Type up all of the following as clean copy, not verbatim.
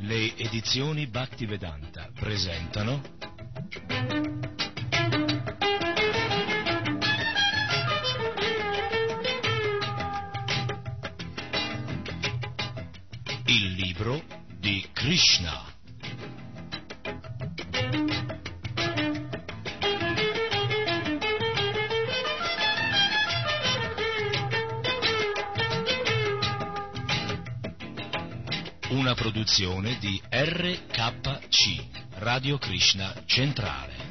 Le edizioni Bhaktivedanta presentano il libro di Krishna. Una produzione di RKC, Radio Krishna Centrale.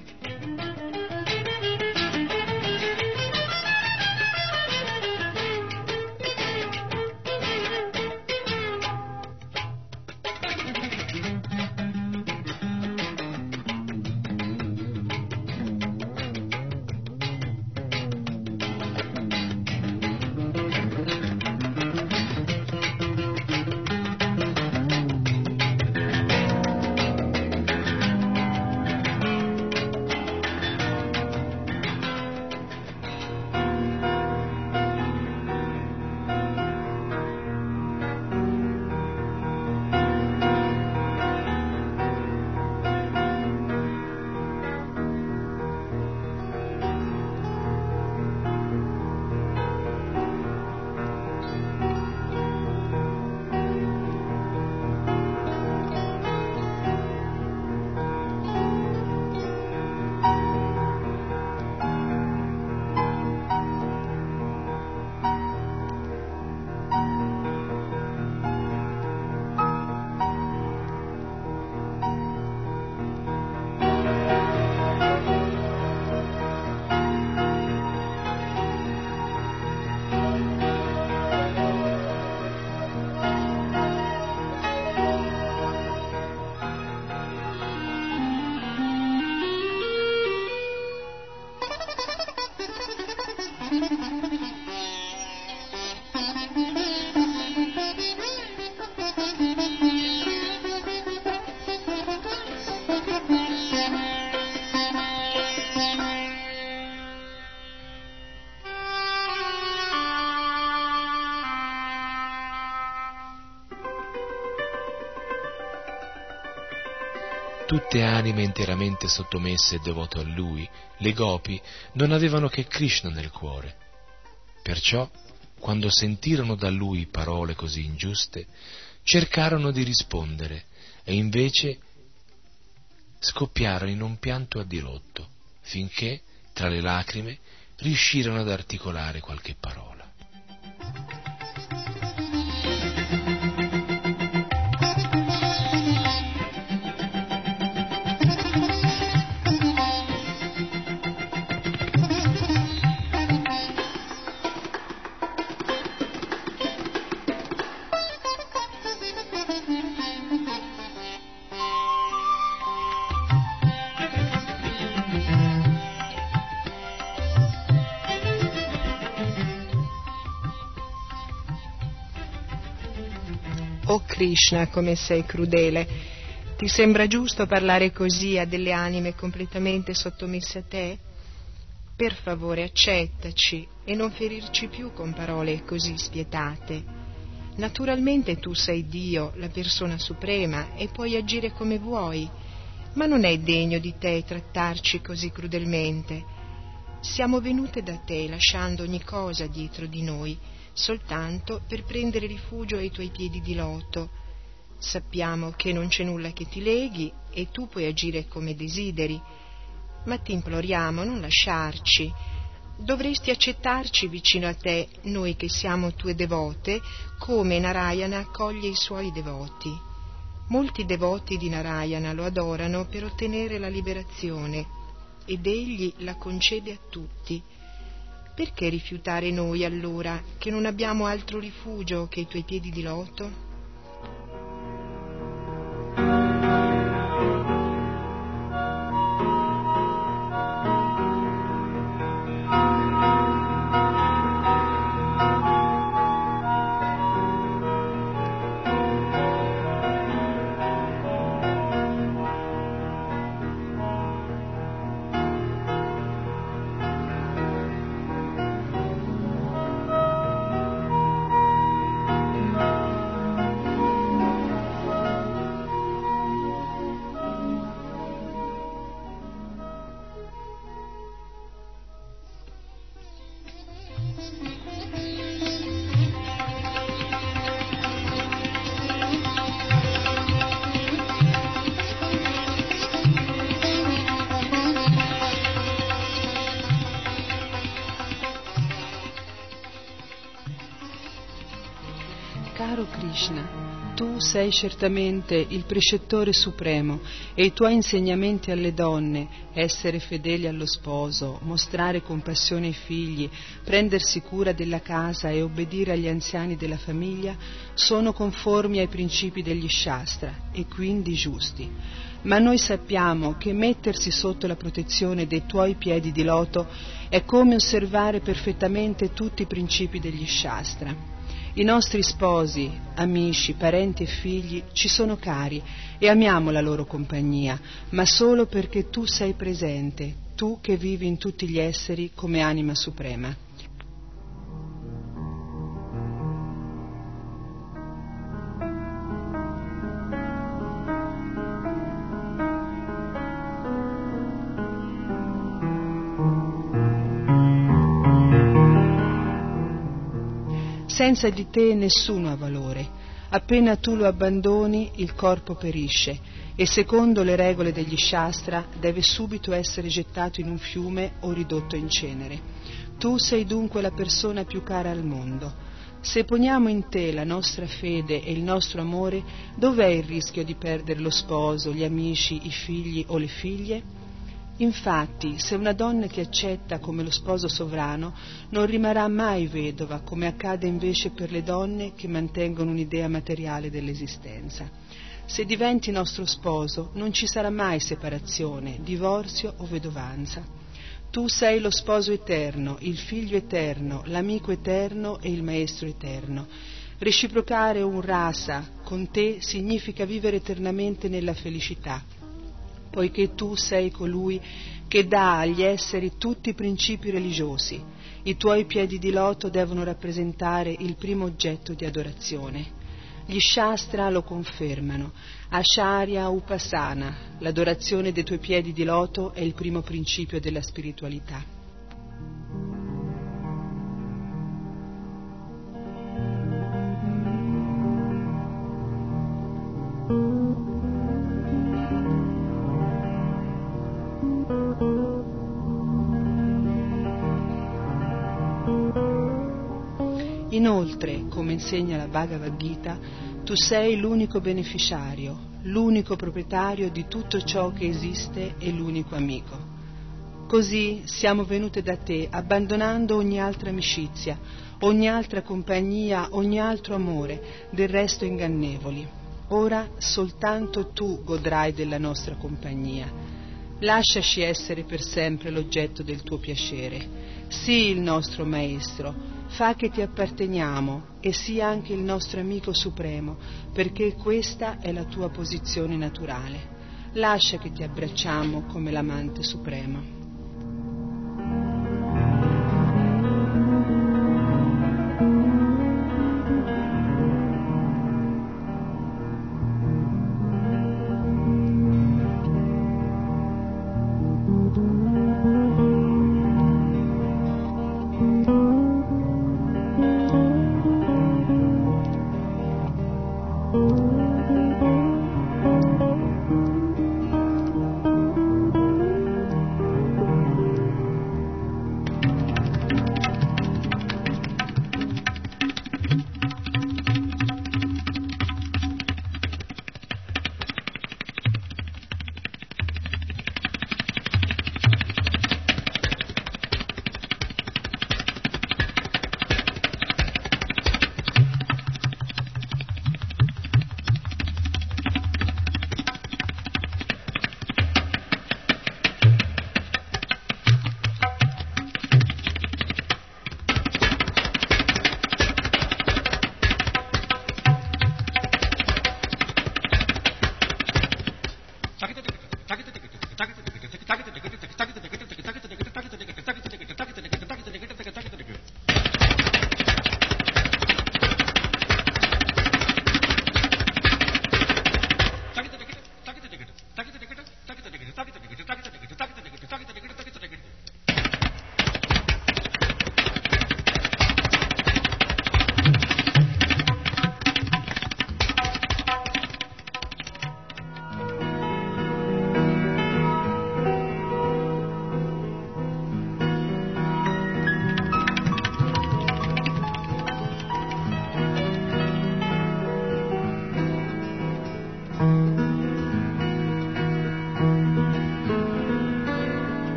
Tutte anime interamente sottomesse e devote a lui, le gopi non avevano che Krishna nel cuore. Perciò, quando sentirono da lui parole così ingiuste, cercarono di rispondere e invece scoppiarono in un pianto a dirotto, finché, tra le lacrime, riuscirono ad articolare qualche parola. Oh Krishna, come sei crudele! Ti sembra giusto parlare così a delle anime completamente sottomesse a te? Per favore accettaci e non ferirci più con parole così spietate. Naturalmente tu sei Dio, la persona suprema, e puoi agire come vuoi, ma non è degno di te trattarci così crudelmente. Siamo venute da te lasciando ogni cosa dietro di noi, soltanto per prendere rifugio ai tuoi piedi di loto. Sappiamo che non c'è nulla che ti leghi e tu puoi agire come desideri, ma ti imploriamo, non lasciarci. Dovresti accettarci vicino a te, noi che siamo tue devote, come Narayana accoglie i suoi devoti. Molti devoti di Narayana lo adorano per ottenere la liberazione ed egli la concede a tutti. Perché rifiutare noi allora, che non abbiamo altro rifugio che i tuoi piedi di loto? Caro Krishna, tu sei certamente il precettore supremo e i tuoi insegnamenti alle donne, essere fedeli allo sposo, mostrare compassione ai figli, prendersi cura della casa e obbedire agli anziani della famiglia, sono conformi ai principi degli Shastra e quindi giusti. Ma noi sappiamo che mettersi sotto la protezione dei tuoi piedi di loto è come osservare perfettamente tutti i principi degli Shastra. I nostri sposi, amici, parenti e figli ci sono cari e amiamo la loro compagnia, ma solo perché tu sei presente, tu che vivi in tutti gli esseri come anima suprema. Senza di te nessuno ha valore. Appena tu lo abbandoni, il corpo perisce e secondo le regole degli Shastra deve subito essere gettato in un fiume o ridotto in cenere. Tu sei dunque la persona più cara al mondo. Se poniamo in te la nostra fede e il nostro amore, dov'è il rischio di perdere lo sposo, gli amici, i figli o le figlie? Infatti, se una donna ti accetta come lo sposo sovrano, non rimarrà mai vedova, come accade invece per le donne che mantengono un'idea materiale dell'esistenza. Se diventi nostro sposo, non ci sarà mai separazione, divorzio o vedovanza. Tu sei lo sposo eterno, il figlio eterno, l'amico eterno e il maestro eterno. Reciprocare un rasa con te significa vivere eternamente nella felicità, poiché tu sei colui che dà agli esseri tutti i principi religiosi. I tuoi piedi di loto devono rappresentare il primo oggetto di adorazione. Gli Shastra lo confermano. Acharya Upasana, l'adorazione dei tuoi piedi di loto è il primo principio della spiritualità. Inoltre, come insegna la Bhagavad Gita, tu sei l'unico beneficiario, l'unico proprietario di tutto ciò che esiste e l'unico amico. Così siamo venute da te abbandonando ogni altra amicizia, ogni altra compagnia, ogni altro amore, del resto ingannevoli. Ora soltanto tu godrai della nostra compagnia. Lasciaci essere per sempre l'oggetto del tuo piacere. Sii il nostro maestro, fa che ti apparteniamo e sii anche il nostro amico supremo, perché questa è la tua posizione naturale. Lascia che ti abbracciamo come l'amante supremo.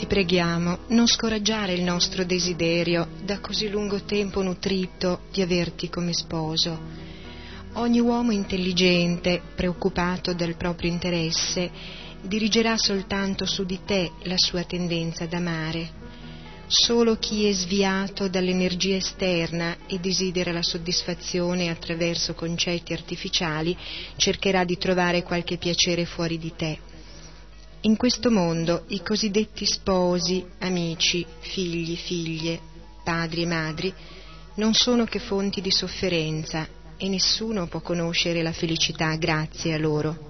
preghiamo, non scoraggiare il nostro desiderio, da così lungo tempo nutrito, di averti come sposo. Ogni uomo intelligente, preoccupato del proprio interesse, dirigerà soltanto su di te la sua tendenza ad amare. Solo chi è sviato dall'energia esterna e desidera la soddisfazione attraverso concetti artificiali cercherà di trovare qualche piacere fuori di te. In questo mondo i cosiddetti sposi, amici, figli, figlie, padri e madri non sono che fonti di sofferenza e nessuno può conoscere la felicità grazie a loro.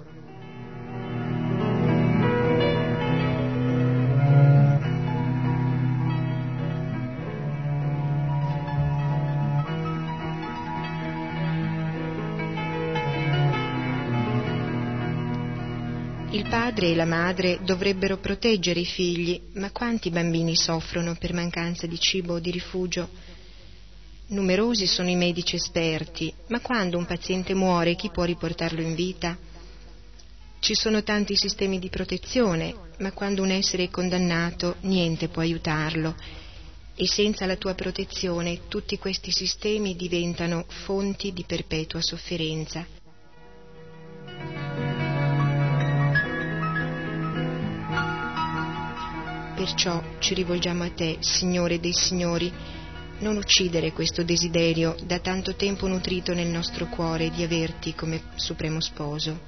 Il padre e la madre dovrebbero proteggere i figli, ma quanti bambini soffrono per mancanza di cibo o di rifugio? Numerosi sono i medici esperti, ma quando un paziente muore chi può riportarlo in vita? Ci sono tanti sistemi di protezione, ma quando un essere è condannato niente può aiutarlo. E senza la tua protezione tutti questi sistemi diventano fonti di perpetua sofferenza. Perciò ci rivolgiamo a te, Signore dei Signori, non uccidere questo desiderio da tanto tempo nutrito nel nostro cuore di averti come supremo sposo.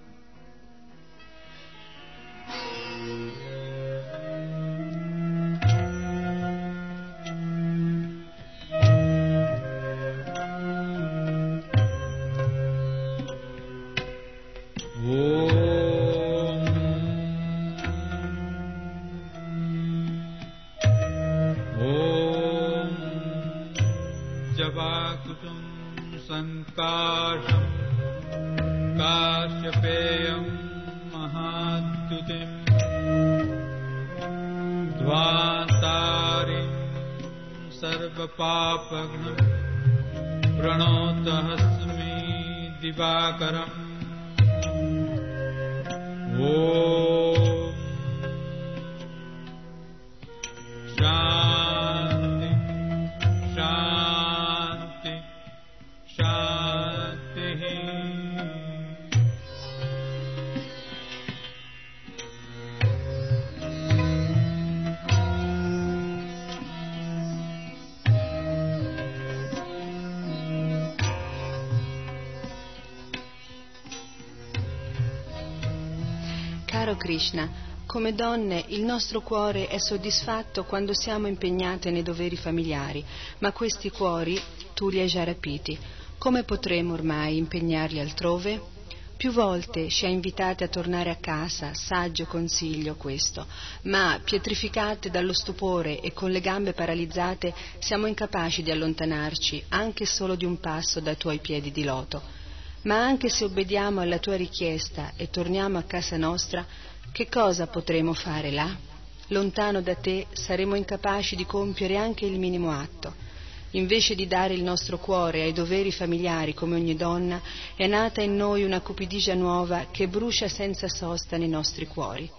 Caro Krishna, come donne il nostro cuore è soddisfatto quando siamo impegnate nei doveri familiari, ma questi cuori tu li hai già rapiti. Come potremo ormai impegnarli altrove? Più volte ci ha invitate a tornare a casa, saggio consiglio questo, ma pietrificate dallo stupore e con le gambe paralizzate siamo incapaci di allontanarci anche solo di un passo dai tuoi piedi di loto. Ma anche se obbediamo alla tua richiesta e torniamo a casa nostra, che cosa potremo fare là? Lontano da te saremo incapaci di compiere anche il minimo atto. Invece di dare il nostro cuore ai doveri familiari come ogni donna, è nata in noi una cupidigia nuova che brucia senza sosta nei nostri cuori.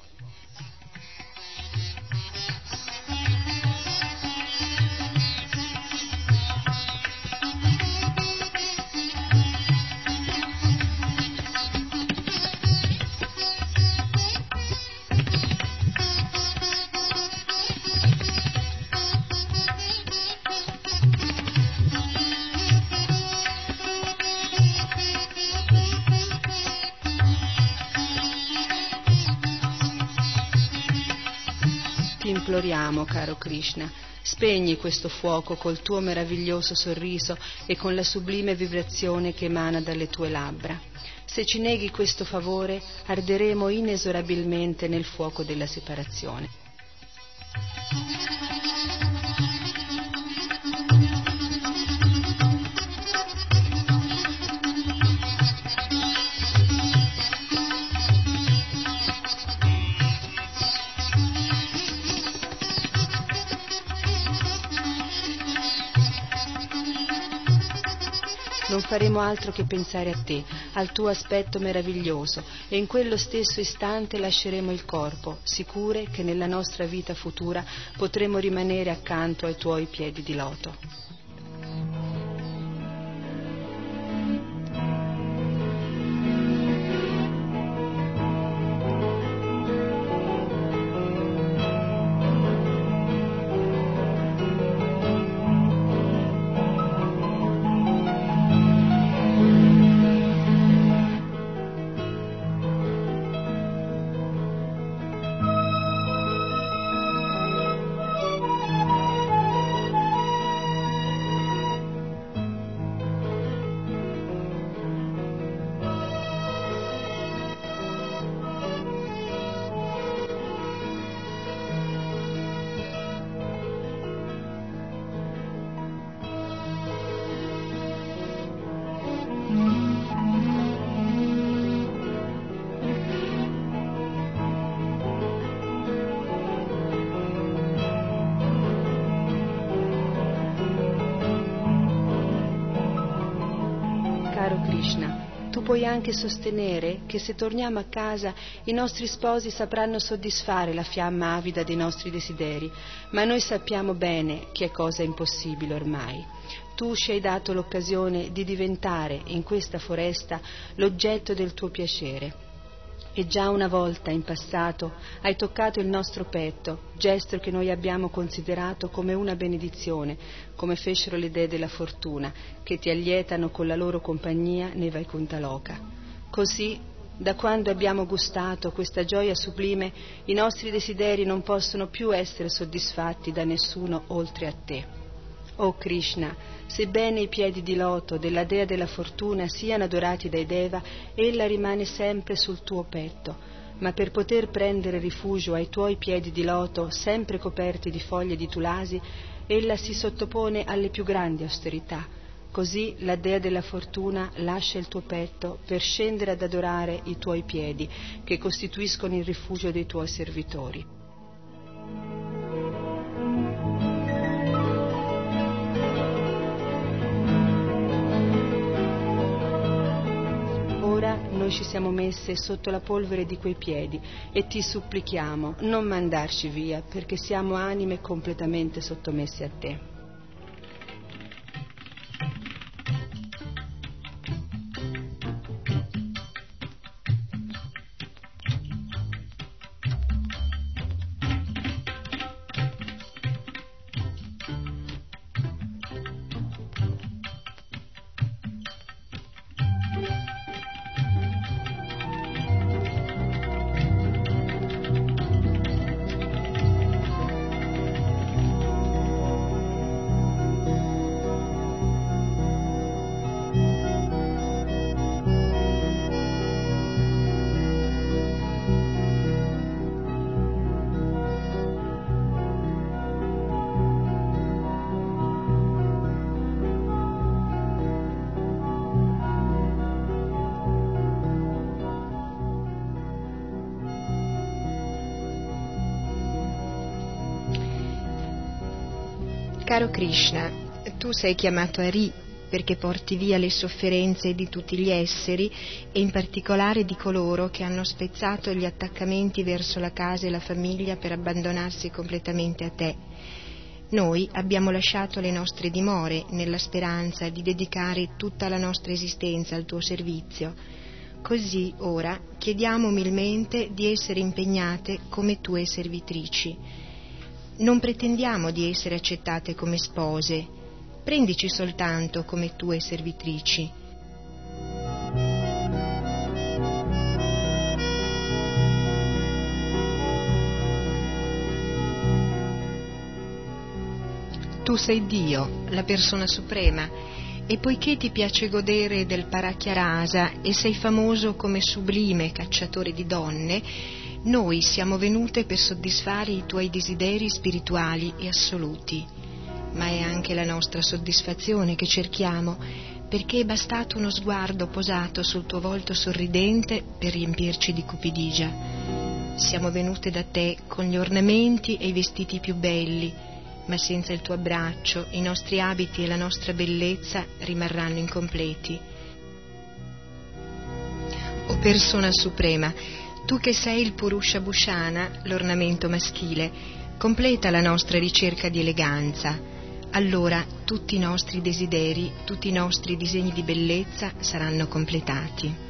Imploriamo, caro Krishna, spegni questo fuoco col tuo meraviglioso sorriso e con la sublime vibrazione che emana dalle tue labbra. Se ci neghi questo favore, arderemo inesorabilmente nel fuoco della separazione. Non faremo altro che pensare a te, al tuo aspetto meraviglioso, e in quello stesso istante lasceremo il corpo, sicure che nella nostra vita futura potremo rimanere accanto ai tuoi piedi di loto. Caro Krishna, tu puoi anche sostenere che se torniamo a casa i nostri sposi sapranno soddisfare la fiamma avida dei nostri desideri, ma noi sappiamo bene che è cosa impossibile ormai. Tu ci hai dato l'occasione di diventare in questa foresta l'oggetto del tuo piacere. E già una volta in passato hai toccato il nostro petto, gesto che noi abbiamo considerato come una benedizione, come fecero le dee della fortuna, che ti allietano con la loro compagnia nei Vaikuntha Loka. Così, da quando abbiamo gustato questa gioia sublime, i nostri desideri non possono più essere soddisfatti da nessuno oltre a te. O Krishna, sebbene i piedi di loto della dea della fortuna siano adorati dai Deva, ella rimane sempre sul tuo petto, ma per poter prendere rifugio ai tuoi piedi di loto, sempre coperti di foglie di tulasi, ella si sottopone alle più grandi austerità. Così la dea della fortuna lascia il tuo petto per scendere ad adorare i tuoi piedi, che costituiscono il rifugio dei tuoi servitori. Ora noi ci siamo messe sotto la polvere di quei piedi e ti supplichiamo, non mandarci via, perché siamo anime completamente sottomesse a te. Caro Krishna, tu sei chiamato Hari perché porti via le sofferenze di tutti gli esseri e in particolare di coloro che hanno spezzato gli attaccamenti verso la casa e la famiglia per abbandonarsi completamente a te. Noi abbiamo lasciato le nostre dimore nella speranza di dedicare tutta la nostra esistenza al tuo servizio. Così ora chiediamo umilmente di essere impegnate come tue servitrici. Non pretendiamo di essere accettate come spose, prendici soltanto come tue servitrici. Tu sei Dio, la persona suprema, e poiché ti piace godere del Parakya-rasa e sei famoso come sublime cacciatore di donne, noi siamo venute per soddisfare i tuoi desideri spirituali e assoluti, ma è anche la nostra soddisfazione che cerchiamo, perché è bastato uno sguardo posato sul tuo volto sorridente per riempirci di cupidigia. Siamo venute da te con gli ornamenti e i vestiti più belli, ma senza il tuo abbraccio i nostri abiti e la nostra bellezza rimarranno incompleti. o persona suprema, tu che sei il Purusha Bhushana, l'ornamento maschile, completa la nostra ricerca di eleganza. Allora tutti i nostri desideri, tutti i nostri disegni di bellezza saranno completati.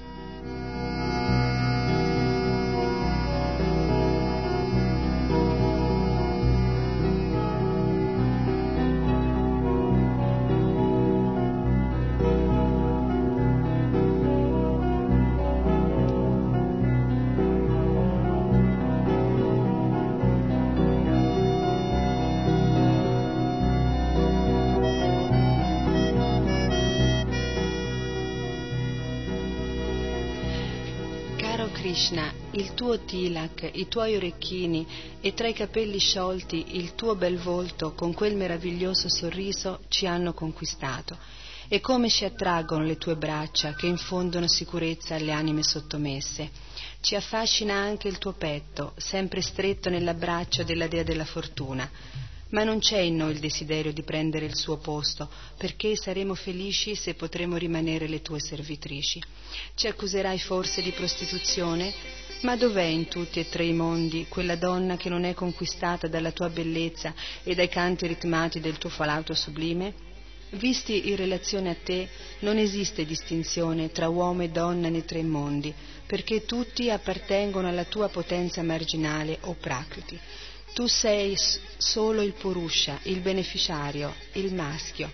Krishna, il tuo tilak, i tuoi orecchini e tra i capelli sciolti il tuo bel volto con quel meraviglioso sorriso ci hanno conquistato. E come ci attraggono le tue braccia che infondono sicurezza alle anime sottomesse. Ci affascina anche il tuo petto, sempre stretto nell'abbraccio della dea della fortuna. Ma non c'è in noi il desiderio di prendere il suo posto, perché saremo felici se potremo rimanere le tue servitrici. Ci accuserai forse di prostituzione? Ma dov'è in tutti e tre i mondi quella donna che non è conquistata dalla tua bellezza e dai canti ritmati del tuo flauto sublime? Visti in relazione a te, non esiste distinzione tra uomo e donna nei tre mondi, perché tutti appartengono alla tua potenza marginale o prakriti. Tu sei solo il Purusha, il beneficiario, il maschio.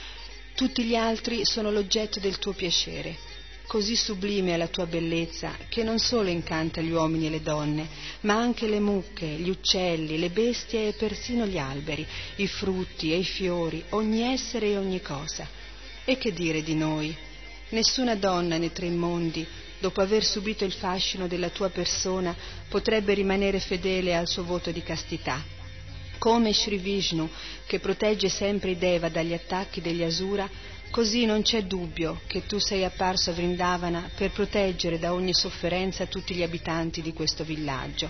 Tutti gli altri sono l'oggetto del tuo piacere. Così sublime è la tua bellezza che non solo incanta gli uomini e le donne, ma anche le mucche, gli uccelli, le bestie e persino gli alberi, i frutti e i fiori, ogni essere e ogni cosa. E che dire di noi? Nessuna donna nei tre mondi, dopo aver subito il fascino della tua persona, potrebbe rimanere fedele al suo voto di castità. Come Sri Vishnu, che protegge sempre i Deva dagli attacchi degli Asura, così non c'è dubbio che tu sei apparso a Vrindavana per proteggere da ogni sofferenza tutti gli abitanti di questo villaggio.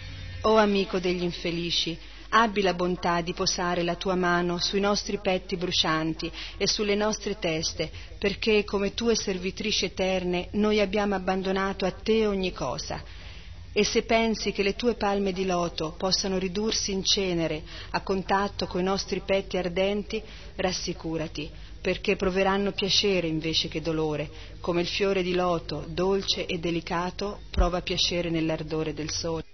O amico degli infelici, abbi la bontà di posare la tua mano sui nostri petti brucianti e sulle nostre teste, perché come tue servitrici eterne noi abbiamo abbandonato a te ogni cosa. E se pensi che le tue palme di loto possano ridursi in cenere a contatto coi nostri petti ardenti, rassicurati, perché proveranno piacere invece che dolore, come il fiore di loto, dolce e delicato, prova piacere nell'ardore del sole.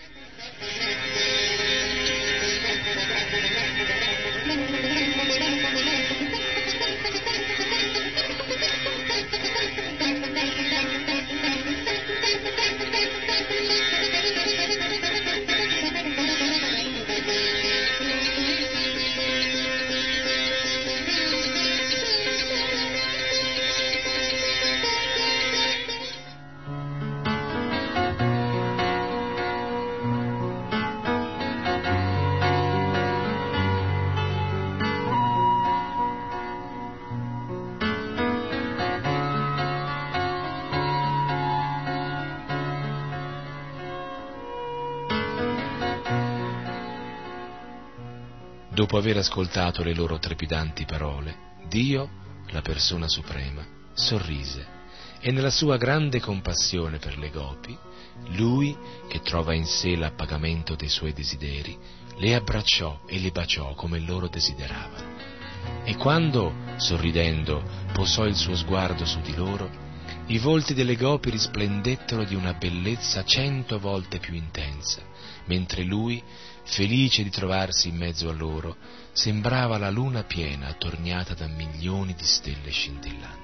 Dopo aver ascoltato le loro trepidanti parole, Dio, la persona suprema, sorrise e nella sua grande compassione per le gopi, lui, che trova in sé l'appagamento dei suoi desideri, le abbracciò e le baciò come loro desideravano. E quando, sorridendo, posò il suo sguardo su di loro, i volti delle gopi risplendettero di una bellezza 100 volte più intensa, mentre lui, felice di trovarsi in mezzo a loro, sembrava la luna piena attorniata da milioni di stelle scintillanti.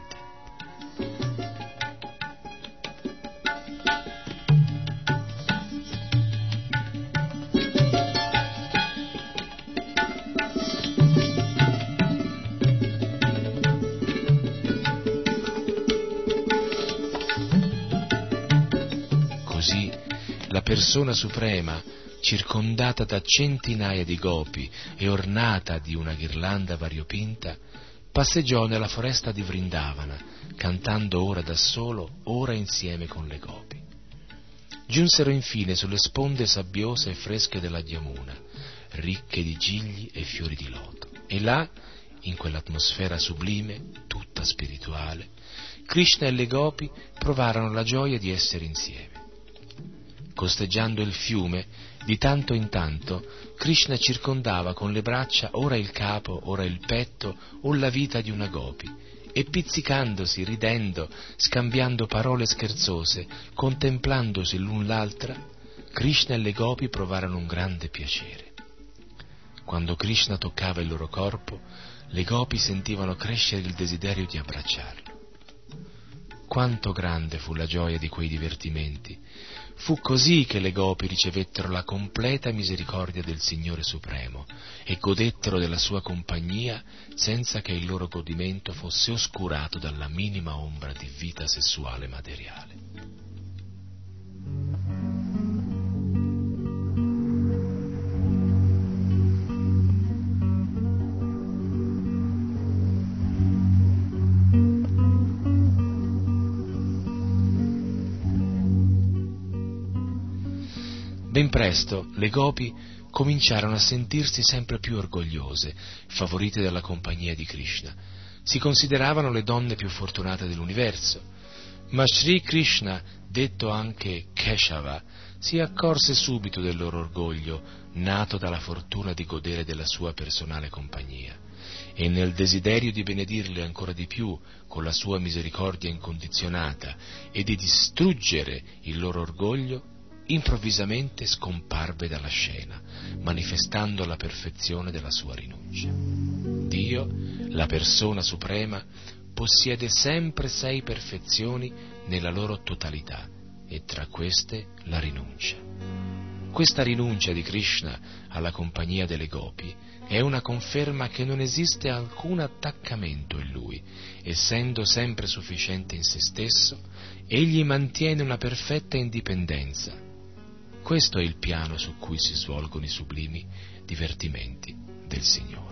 Così la persona suprema, circondata da centinaia di gopi e ornata di una ghirlanda variopinta, passeggiò nella foresta di Vrindavana, cantando ora da solo, ora insieme con le gopi. Giunsero infine sulle sponde sabbiose e fresche della Yamuna, ricche di gigli e fiori di loto, e là, in quell'atmosfera sublime, tutta spirituale, Krishna e le gopi provarono la gioia di essere insieme. Costeggiando il fiume, di tanto in tanto, Krishna circondava con le braccia ora il capo, ora il petto o la vita di una gopi, e pizzicandosi, ridendo, scambiando parole scherzose, contemplandosi l'un l'altra, Krishna e le gopi provarono un grande piacere. Quando Krishna toccava il loro corpo, le gopi sentivano crescere il desiderio di abbracciarlo. Quanto grande fu la gioia di quei divertimenti! Fu così che le gopi ricevettero la completa misericordia del Signore Supremo e godettero della sua compagnia senza che il loro godimento fosse oscurato dalla minima ombra di vita sessuale materiale. Ben presto le gopi cominciarono a sentirsi sempre più orgogliose, favorite dalla compagnia di Krishna. Si consideravano le donne più fortunate dell'universo. Ma Sri Krishna, detto anche Keshava, si accorse subito del loro orgoglio, nato dalla fortuna di godere della sua personale compagnia, e nel desiderio di benedirle ancora di più con la sua misericordia incondizionata e di distruggere il loro orgoglio, improvvisamente scomparve dalla scena, manifestando la perfezione della sua rinuncia. Dio, la persona suprema, possiede sempre 6 perfezioni nella loro totalità, e tra queste la rinuncia. Questa rinuncia di Krishna alla compagnia delle gopi è una conferma che non esiste alcun attaccamento in lui. Essendo sempre sufficiente in se stesso, egli mantiene una perfetta indipendenza. Questo è il piano su cui si svolgono i sublimi divertimenti del Signore.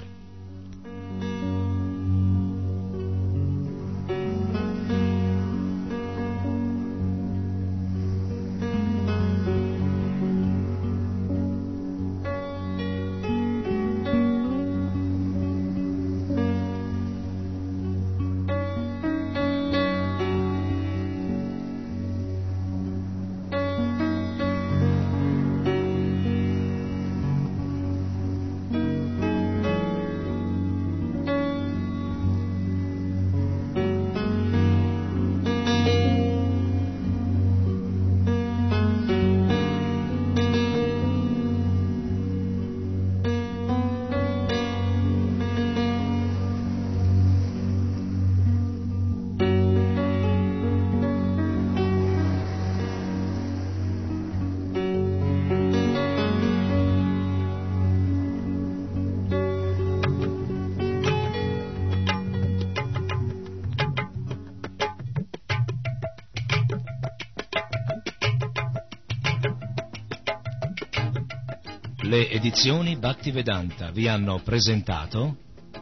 Le edizioni Bhaktivedanta vi hanno presentato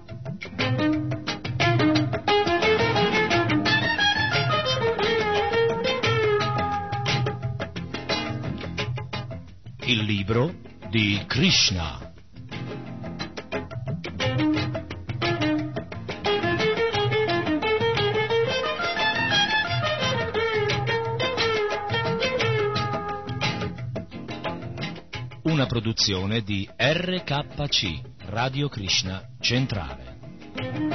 il libro di Krishna. Una produzione di RKC, Radio Krishna Centrale.